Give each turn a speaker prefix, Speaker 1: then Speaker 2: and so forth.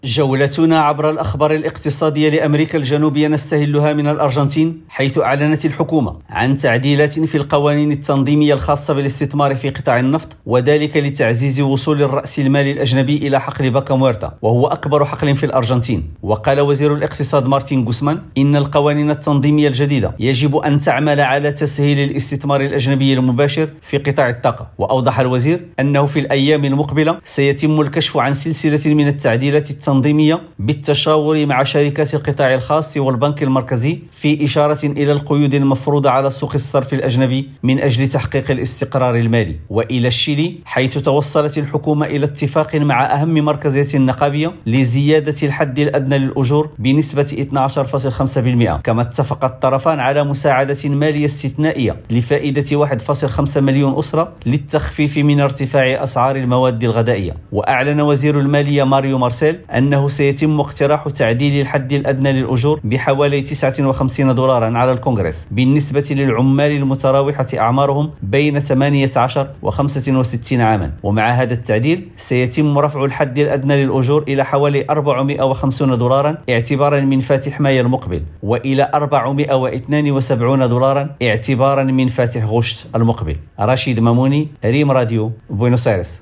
Speaker 1: جولتنا عبر الأخبار الاقتصادية لأمريكا الجنوبية نستهلها من الأرجنتين، حيث أعلنت الحكومة عن تعديلات في القوانين التنظيمية الخاصة بالاستثمار في قطاع النفط، وذلك لتعزيز وصول الرأس المال الأجنبي إلى حقل باكا مويرتا، وهو أكبر حقل في الأرجنتين. وقال وزير الاقتصاد مارتين غوسمان إن القوانين التنظيمية الجديدة يجب أن تعمل على تسهيل الاستثمار الأجنبي المباشر في قطاع الطاقة. وأوضح الوزير أنه في الأيام المقبلة سيتم الكشف عن سلسلة من التعديلات التنظيمية بالتشاور مع شركات القطاع الخاص والبنك المركزي، في إشارة إلى القيود المفروضة على سوق الصرف الأجنبي من أجل تحقيق الاستقرار المالي. وإلى الشيلي، حيث توصلت الحكومة إلى اتفاق مع أهم مركزيات النقابية لزيادة الحد الأدنى للأجور بنسبة 12.5%. كما اتفق الطرفان على مساعدة مالية استثنائية لفائدة 1.5 مليون أسرة للتخفيف من ارتفاع أسعار المواد الغذائية. وأعلن وزير المالية ماريو مارسيل أنه سيتم اقتراح تعديل الحد الأدنى للأجور بحوالي $59 على الكونغرس بالنسبة للعمال المتراوحة أعمارهم بين 18 و65 عاما. ومع هذا التعديل سيتم رفع الحد الأدنى للأجور إلى حوالي $450 اعتبارا من فاتح مايو المقبل، وإلى $472 اعتبارا من فاتح غشت المقبل. رشيد ماموني، ريم راديو، بوينوس آيرس.